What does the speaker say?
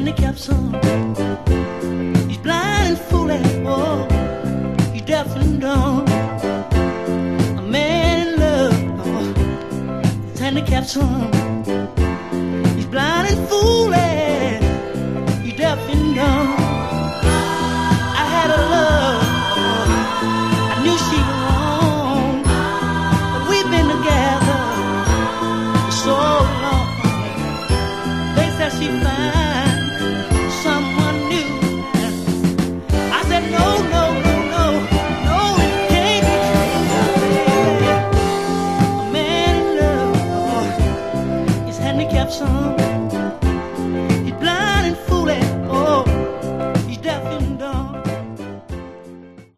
handicapped son. He's blind and foolish, oh, he's deaf and dumb. A man in love, oh, his handicapped son. He's blind and foolish.